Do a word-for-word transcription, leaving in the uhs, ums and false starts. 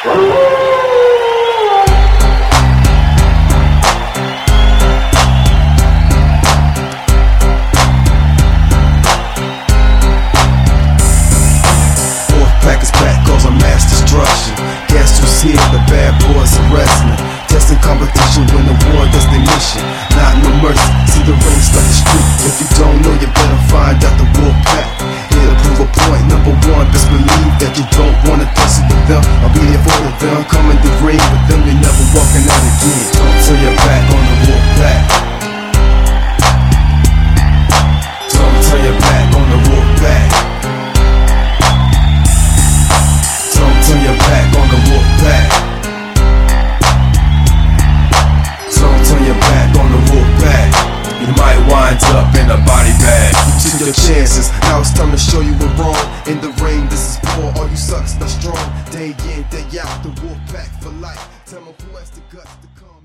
Here, the bad boys are wrestling, testing competition when the war does their mission. Not no mercy, see the ring start the street. If you don't know, you better find out the wolf pack. Here to prove a point, number one, best believe that you don't wanna tussle with them. I'll be there for them, come in the ring with them, you're never walking out again. Don't turn your back on the wolf pack. Don't turn your back on the wolf pack. Don't turn your back on the wolf pack. Don't turn your back on the wolf pack. You might wind up in a body bag. You took your chances, now it's time to show you we're wrong. In the ring, this is war, all you sucks not strong. Day in, day out, the wolf pack for life. Tell me who has the guts to come.